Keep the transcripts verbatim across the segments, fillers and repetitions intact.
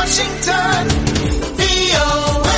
Washington, V O A.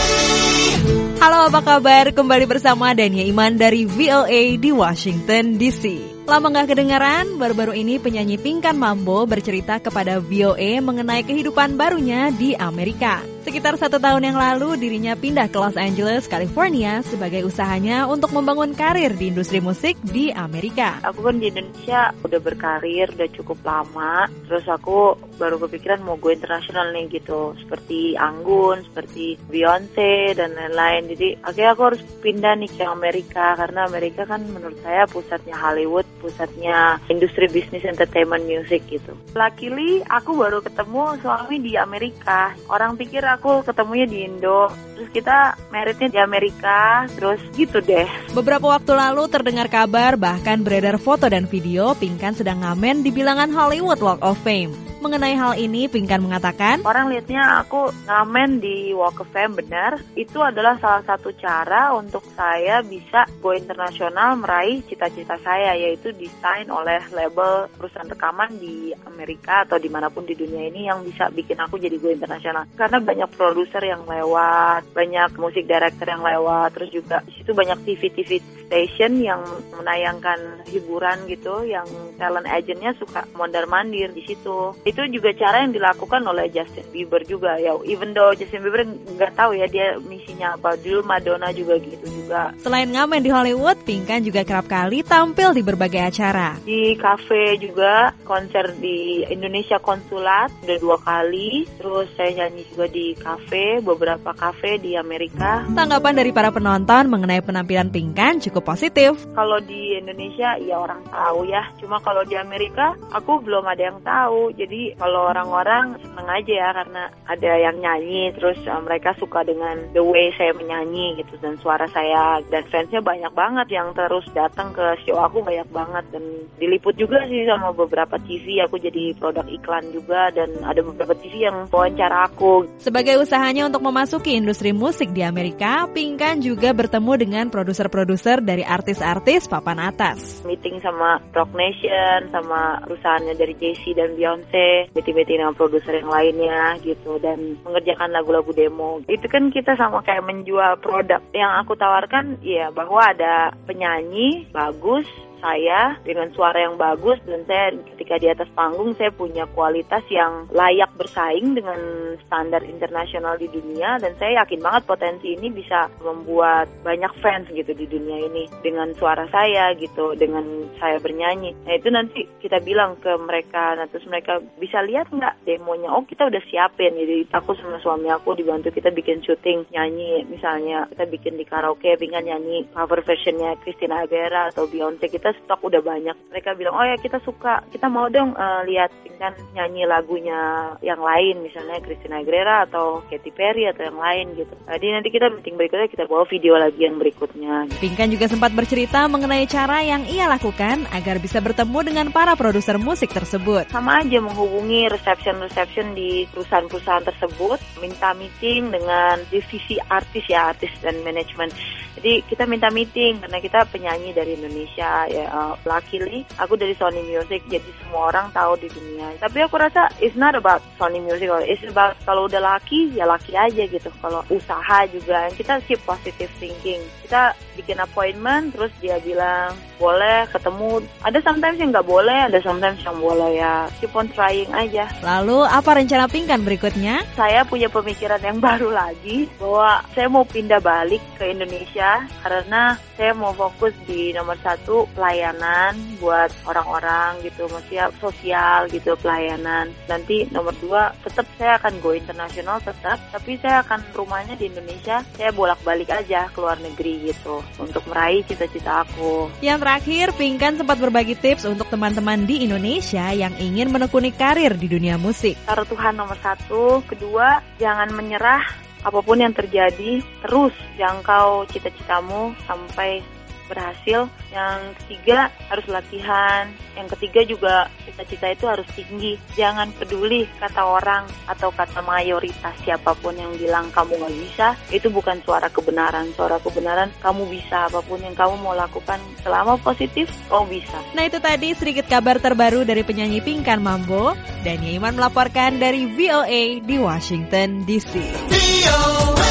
Halo, apa kabar? Kembali bersama Dania Iman dari V O A di Washington D C. Lama gak kedengaran, baru-baru ini penyanyi Pinkan Mambo bercerita kepada V O A mengenai kehidupan barunya di Amerika. Sekitar satu tahun yang lalu, dirinya pindah ke Los Angeles, California sebagai usahanya untuk membangun karir di industri musik di Amerika. Aku kan di Indonesia udah berkarir, udah cukup lama. Terus aku baru kepikiran mau go internasional nih gitu. Seperti Anggun, seperti Beyonce, dan lain-lain. Jadi akhirnya aku harus pindah nih ke Amerika. Karena Amerika kan menurut saya pusatnya Hollywood, pusatnya industri bisnis entertainment music gitu. Luckily aku baru ketemu suami di Amerika. Orang pikir aku ketemunya di Indo, terus kita meritnya di Amerika, terus gitu deh. Beberapa waktu lalu terdengar kabar, bahkan beredar foto dan video Pinkan sedang ngamen di bilangan Hollywood Walk of Fame. Mengenai hal ini, Pinkan mengatakan, orang lihatnya aku ngamen di Walk of Fame, benar. Itu adalah salah satu cara untuk saya bisa go internasional, meraih cita-cita saya, yaitu desain oleh label perusahaan rekaman di Amerika atau dimanapun di dunia ini yang bisa bikin aku jadi go internasional. Karena banyak produser yang lewat, banyak musik director yang lewat, terus juga di situ banyak T V-T V station yang menayangkan hiburan gitu, yang talent agentnya suka mondar-mandir di situ. Itu juga cara yang dilakukan oleh Justin Bieber juga ya. Even though Justin Bieber nggak tahu ya dia misinya apa. Dulu Madonna juga gitu juga. Selain ngamen di Hollywood, Pinkan juga kerap kali tampil di berbagai acara. Di kafe juga, konser di Indonesia Konsulat udah dua kali. Terus saya nyanyi juga di kafe, beberapa kafe di Amerika. Tanggapan dari para penonton mengenai penampilan Pinkan cukup positif. Kalau di Indonesia ya orang tahu ya. Cuma kalau di Amerika aku belum ada yang tahu. Jadi kalau orang-orang seneng aja ya karena ada yang nyanyi, terus uh, mereka suka dengan the way saya menyanyi gitu dan suara saya, dan fansnya banyak banget yang terus datang ke show aku, banyak banget, dan diliput juga sih sama beberapa T V. Aku jadi produk iklan juga dan ada beberapa T V yang wawancara aku. Sebagai usahanya untuk memasuki industri musik di Amerika, Pinkan juga bertemu dengan produser-produser dari artis-artis papan atas. Meeting sama Rock Nation, sama perusahaannya dari Jay-Z dan Beyonce, meeting-meeting dengan produser yang lainnya gitu, dan mengerjakan lagu-lagu demo. Itu kan kita sama kayak menjual produk. Yang aku tawarkan ya bahwa ada penyanyi bagus, saya dengan suara yang bagus, dan saya ketika di atas panggung saya punya kualitas yang layak bersaing dengan standar internasional di dunia, dan saya yakin banget potensi ini bisa membuat banyak fans gitu di dunia ini dengan suara saya gitu, dengan saya bernyanyi. Nah itu nanti kita bilang ke mereka, nah terus mereka bisa lihat nggak demonya, oh kita udah siapin. Jadi aku sama suami aku dibantu, kita bikin syuting nyanyi, misalnya kita bikin di karaoke, Pinkan nyanyi cover versionnya Christina Aguilera atau Beyonce, kita stok udah banyak. Mereka bilang, oh ya kita suka, kita mau dong uh, lihat Pinkan nyanyi lagunya yang lain, misalnya Christina Aguilera atau Katy Perry atau yang lain gitu. Jadi nanti kita meeting berikutnya kita bawa video lagi yang berikutnya. Pinkan juga sempat bercerita mengenai cara yang ia lakukan agar bisa bertemu dengan para produser musik tersebut. Sama aja menghubungi reception-reception di perusahaan-perusahaan tersebut, minta meeting dengan divisi artis ya, artis dan manajemen. Jadi kita minta meeting karena kita penyanyi dari Indonesia ya. Uh, luckily aku dari Sony Music, jadi semua orang tahu di dunia. Tapi aku rasa it's not about Sony Music, it's about kalau udah laki ya laki aja gitu. Kalau usaha juga kita keep positive thinking. Kita bikin appointment, terus dia bilang boleh ketemu. Ada sometimes yang nggak boleh, ada sometimes yang boleh ya. Keep on trying aja. Lalu apa rencana Pinkan berikutnya? Saya punya pemikiran yang baru lagi bahwa saya mau pindah balik ke Indonesia karena saya mau fokus di nomor satu pelayanan buat orang-orang gitu, maksudnya sosial gitu, pelayanan. Nanti nomor dua tetap saya akan go internasional tetap, tapi saya akan rumahnya di Indonesia. Saya bolak-balik aja ke luar negeri gitu untuk meraih cita-cita aku. Yang terakhir, Pinkan sempat berbagi tips untuk teman-teman di Indonesia yang ingin menekuni karir di dunia musik. Taruh Tuhan nomor satu. Kedua, jangan menyerah. Apapun yang terjadi, terus jangkau cita-citamu sampai berhasil. Yang ketiga harus latihan. Yang ketiga juga cita-cita itu harus tinggi. Jangan peduli kata orang atau kata mayoritas siapapun yang bilang kamu nggak bisa. Itu bukan suara kebenaran. Suara kebenaran kamu bisa, apapun yang kamu mau lakukan selama positif, kamu bisa. Nah itu tadi sedikit kabar terbaru dari penyanyi Pinkan Mambo. Dania Iman melaporkan dari V O A di Washington D C. V O A.